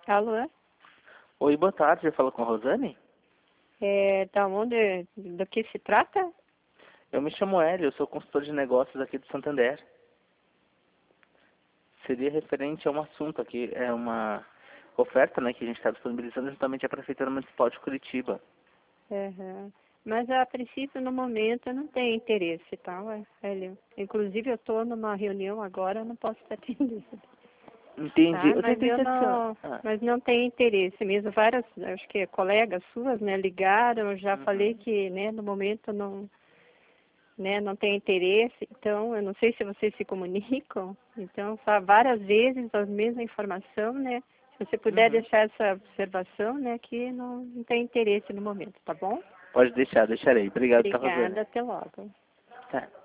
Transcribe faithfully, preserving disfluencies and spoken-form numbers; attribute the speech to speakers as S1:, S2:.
S1: Alô?
S2: Oi, boa tarde. Eu falo com a Rosane?
S1: É, da onde, do que se trata?
S2: Eu me chamo Hélio, eu sou consultor de negócios aqui do Santander. Seria referente a um assunto aqui, é uma oferta, né, que a gente está disponibilizando juntamente a Prefeitura Municipal de Curitiba.
S1: Uhum. Mas a princípio, no momento, eu não tenho interesse, tá, ué, Hélio? Inclusive, eu estou numa reunião agora, eu não posso estar atendendo.
S2: Entendi.
S1: Tá,
S2: Eu
S1: mas
S2: tentei
S1: eu
S2: te adicionar.
S1: não,
S2: Ah,
S1: mas não tenho interesse mesmo. Várias, acho que colegas suas, né, ligaram, eu já falei
S2: uhum.
S1: que, né, no momento não, né, não tem interesse. Então, eu não sei se vocês se comunicam. Então, só várias vezes a mesma informação, né? Se você puder
S2: Uhum.
S1: deixar essa observação, né, que não, não tem interesse no momento, tá bom?
S2: Pode deixar, deixarei. Obrigado, tá, Rosane?
S1: Obrigada, até logo.
S2: Tá.